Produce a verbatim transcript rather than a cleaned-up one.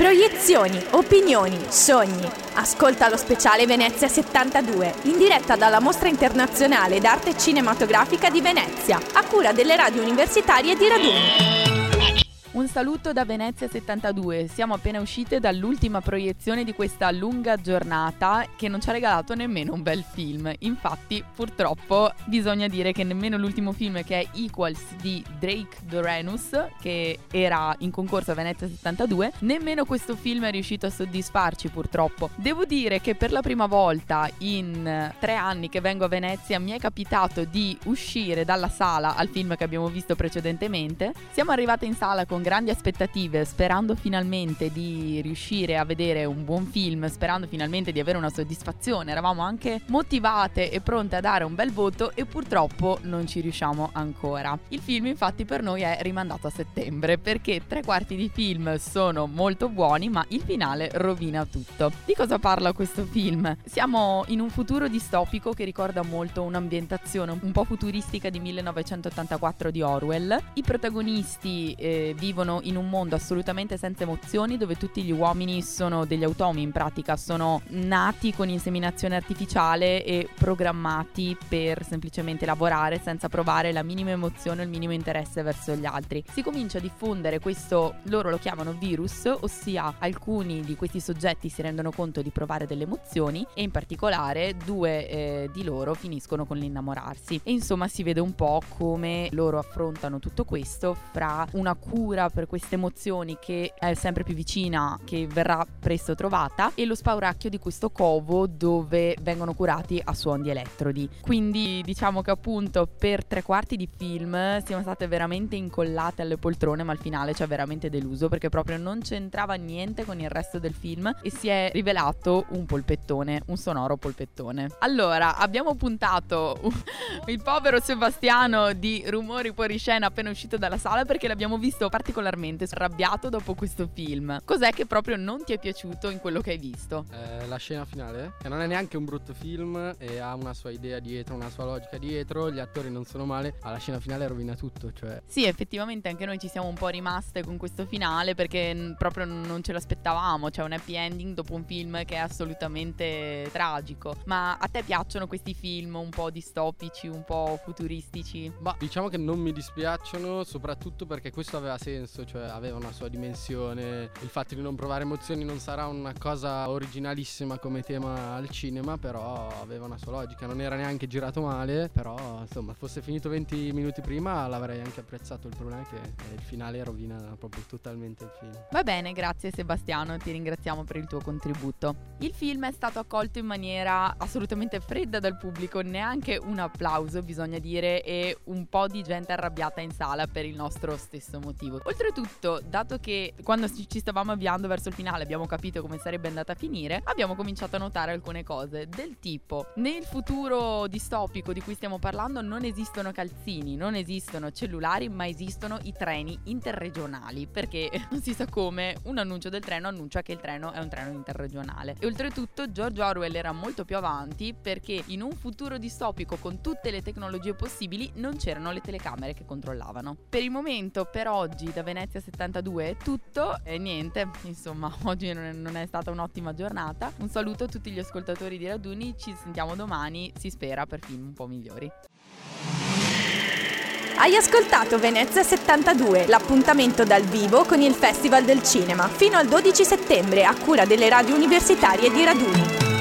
Proiezioni, opinioni, sogni. Ascolta lo speciale Venezia settantadue, in diretta dalla Mostra Internazionale d'Arte Cinematografica di Venezia, a cura delle radio universitarie di Raduni. Un saluto da Venezia settantadue, siamo appena uscite dall'ultima proiezione di questa lunga giornata che non ci ha regalato nemmeno un bel film. Infatti, purtroppo, bisogna dire che nemmeno l'ultimo film, che è Equals di Drake Doremus, che era in concorso a Venezia settantadue, nemmeno questo film è riuscito a soddisfarci purtroppo. Devo dire che per la prima volta in tre anni che vengo a Venezia mi è capitato di uscire dalla sala al film che abbiamo visto precedentemente. Siamo arrivate in sala con grandi aspettative, sperando finalmente di riuscire a vedere un buon film, sperando finalmente di avere una soddisfazione. Eravamo anche motivate e pronte a dare un bel voto e purtroppo non ci riusciamo ancora. Il film infatti per noi è rimandato a settembre, perché tre quarti di film sono molto buoni ma il finale rovina tutto. Di cosa parla questo film? Siamo in un futuro distopico che ricorda molto un'ambientazione un po' futuristica di millenovecentottantaquattro di Orwell. I protagonisti eh, vivono in un mondo assolutamente senza emozioni, dove tutti gli uomini sono degli automi, in pratica sono nati con inseminazione artificiale e programmati per semplicemente lavorare senza provare la minima emozione o il minimo interesse verso gli altri. Si comincia a diffondere questo, loro lo chiamano virus, ossia alcuni di questi soggetti si rendono conto di provare delle emozioni e in particolare due eh, di loro finiscono con l'innamorarsi. E insomma si vede un po' come loro affrontano tutto questo fra una cura per queste emozioni che è sempre più vicina, che verrà presto trovata, e lo spauracchio di questo covo dove vengono curati a suon di elettrodi. Quindi diciamo che appunto per tre quarti di film siamo state veramente incollate alle poltrone, ma al finale ci ha veramente deluso perché proprio non c'entrava niente con il resto del film e si è rivelato un polpettone, un sonoro polpettone. Allora, abbiamo puntato il povero Sebastiano di Rumori fuori scena appena uscito dalla sala perché l'abbiamo visto particolarmente arrabbiato dopo questo film. Cos'è che proprio non ti è piaciuto in quello che hai visto? Eh, la scena finale, che non è neanche un brutto film e ha una sua idea dietro, una sua logica dietro, gli attori non sono male, ma la scena finale rovina tutto, cioè. Sì, effettivamente anche noi ci siamo un po' rimaste con questo finale perché n- proprio non ce l'aspettavamo, c'è un happy ending dopo un film che è assolutamente tragico. Ma a te piacciono questi film un po' distopici, un po' futuristici? Ma diciamo che non mi dispiacciono, soprattutto perché questo aveva senso, cioè aveva una sua dimensione. Il fatto di non provare emozioni non sarà una cosa originalissima come tema al cinema, però aveva una sua logica. Non era neanche girato male, però insomma fosse finito venti minuti prima l'avrei anche apprezzato. Il problema è che il finale rovina proprio totalmente il film. Va bene, grazie Sebastiano, ti ringraziamo per il tuo contributo. Il film è stato accolto in maniera assolutamente fredda dal pubblico, neanche un applauso bisogna dire, e un po' di gente arrabbiata in sala per il nostro stesso motivo. Oltretutto, dato che quando ci stavamo avviando verso il finale abbiamo capito come sarebbe andata a finire, abbiamo cominciato a notare alcune cose del tipo: nel futuro distopico di cui stiamo parlando non esistono calzini, non esistono cellulari, ma esistono i treni interregionali, perché non si sa come un annuncio del treno annuncia che il treno è un treno interregionale. E oltretutto George Orwell era molto più avanti, perché in un futuro distopico con tutte le tecnologie possibili non c'erano le telecamere che controllavano. Per il momento, per oggi, da Venezia settantadue è tutto e niente, insomma oggi non è, non è stata un'ottima giornata. Un saluto a tutti gli ascoltatori di Raduni, ci sentiamo domani, si spera per film un po' migliori. Hai ascoltato Venezia settantadue, l'appuntamento dal vivo con il Festival del Cinema, fino al dodici settembre a cura delle radio universitarie di Raduni.